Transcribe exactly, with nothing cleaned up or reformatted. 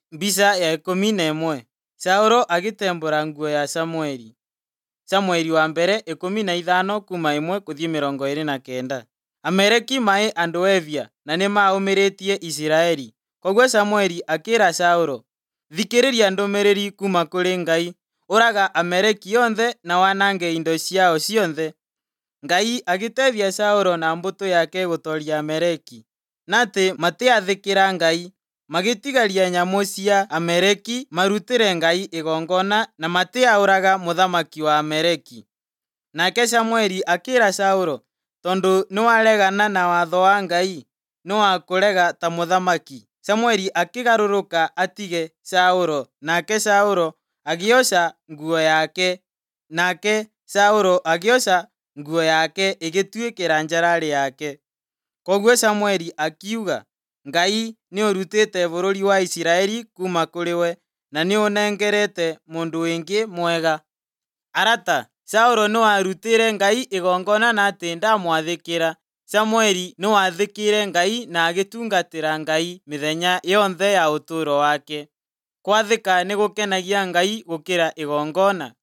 Mbica ya ikũmi na ĩmwe. Saũlũ agĩtembũra nguo ya Samũeli. Samũeli wa mbere ikũmi na ithano kuma ĩmwe kuthi mĩrongo ĩrĩ na kenda. Amaleki maĩ andũ evia na nĩ maũmĩrĩtie Isiraeli. Koguo Samũeli akĩra Saũlũ, thikĩrĩria ndũmĩrĩri kuma kũrĩ Ngai, ũraga Amaleki othe na wanange indo ciao ciothe. Ngai agĩteithia Saũlũ na mbũtũ yake gũtoria Amaleki, na atĩ matiathĩkĩra Ngai, magĩtigaria nyamũ cia Amaleki marutĩre Ngai igongona na matiaũraga mũthamaki wa Amaleki. Nake Samũeli akĩra Saũlũ, tondũ nĩwaregana na watho wa Ngai, nĩwakũrega ta mũthamaki. Samũeli akĩgarũrũka atige Saũlũ, nake Saũlũ agĩoca nguo yake, nake Saũlũ agĩoca nguo yake ĩgĩtuĩkĩra njararĩ yake. Koguo Samũeli akiuga, Ngai nĩũrutĩte bũrũri wa Isiraeli kuma kũrĩ we, na nĩũnengerete mũndũ wĩngĩ mwega. Arata, Saũlũ nĩwarutĩire Ngai igongona na atĩ ndamwathĩkĩra. Samũeli nĩwathĩkĩire Ngai na agĩtungatĩra Ngai mĩthenya yonthe ya ũtũũro wake. Kwathĩka nĩgũkenagia Ngai gũkĩra igongona.